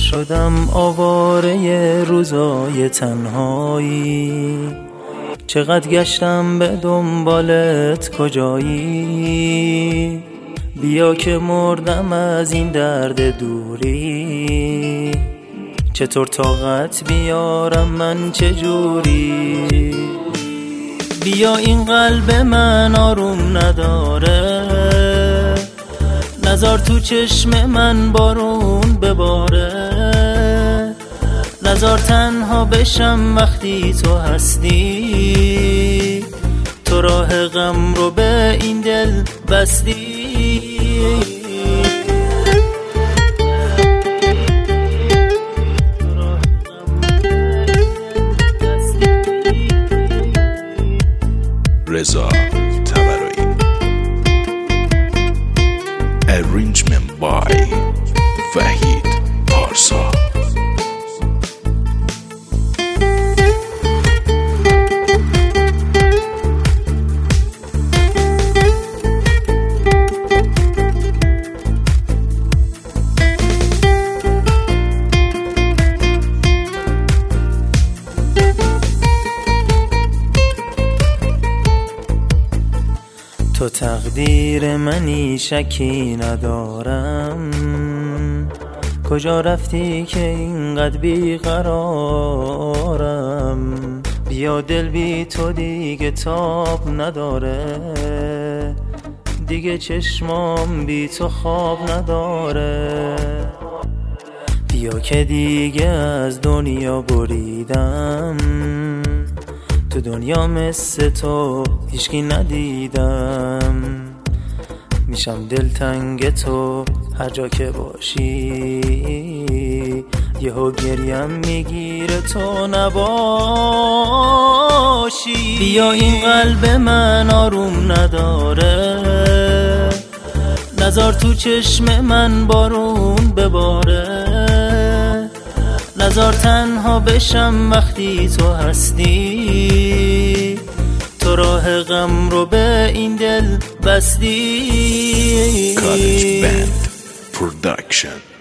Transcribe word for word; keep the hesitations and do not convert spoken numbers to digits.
شدم آواره روزای تنهایی، چقدر گشتم به دنبالت کجایی. بیا که مردم از این درد دوری، چطور طاقت بیارم من چجوری. بیا این قلب من آروم نداره، نزار تو چشم من بارون بباره. نزار تنها بشم وقتی تو هستی، تو راه غم رو به این دل بستی. رضا طبرایی. Arrangement by وحید پارسا. تو تقدیر منی شکی ندارم، کجا رفتی که اینقدر بیقرارم. بیا دل بی تو دیگه تاب نداره، دیگه چشمام بی تو خواب نداره. بیا که دیگه از دنیا بریدم، تو دنیا مثل تو هیچکی ندیدم. میشم دلتنگ تو هر جا که باشی، یهو گریم میگیره تو نباشی. بیا این قلب من آروم نداره، نزار تو چشم من بارون بباره. نزار تنها بشم وقتی تو هستی، تو راه غم رو به این دل بستی. College Band Production.